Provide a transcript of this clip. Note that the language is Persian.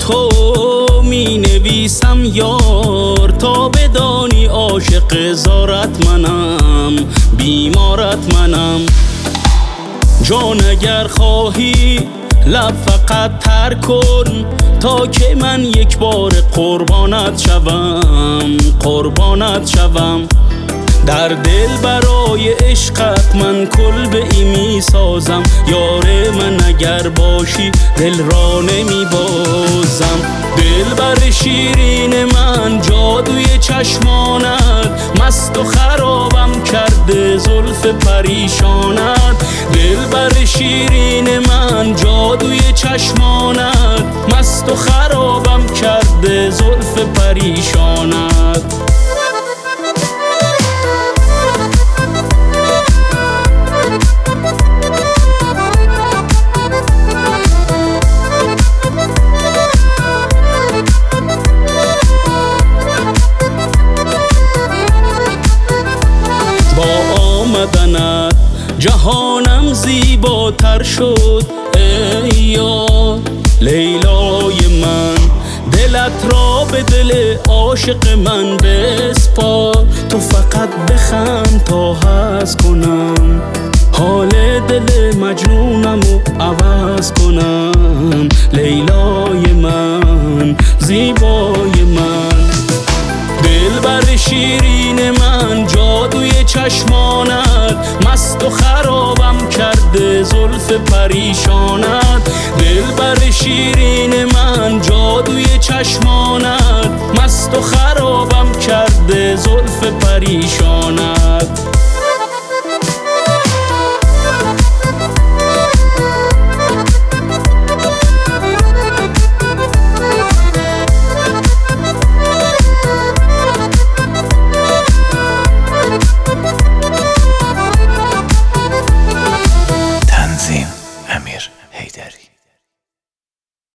تو می نویسم یار، تا بدانی عاشق زارت منم، بیمارت منم. جان اگر خواهی لب فقط تر کن، تا که من یک بار قربانت شوم، قربانت شوم. در دل برای عشقت من کلبه‌ای می سازم، یار من اگر باشی دل را نمی بازم. دلبر شیرین من جادوی چشمانت، مست و خرابم کرده زلف پریشانت. دلبر شیرین من جادوی چشمانت، مست و خرابم کرده زلف پریشانت. آمدنت جهانم زیباتر شد ای یار، لیلای من. دلت را به دل عاشق من بسپار، تو فقط بخند تا حس کنم، حال دل مجنونمو عوض کنم. لیلای من، زیبای من، دلبر شیرین من جادوی چشمانت، مست و خرابم کرده زلف پریشانت. دلبر شیرین من جادوی چشمانت، مست و خرابم کرده زلف پریشانت.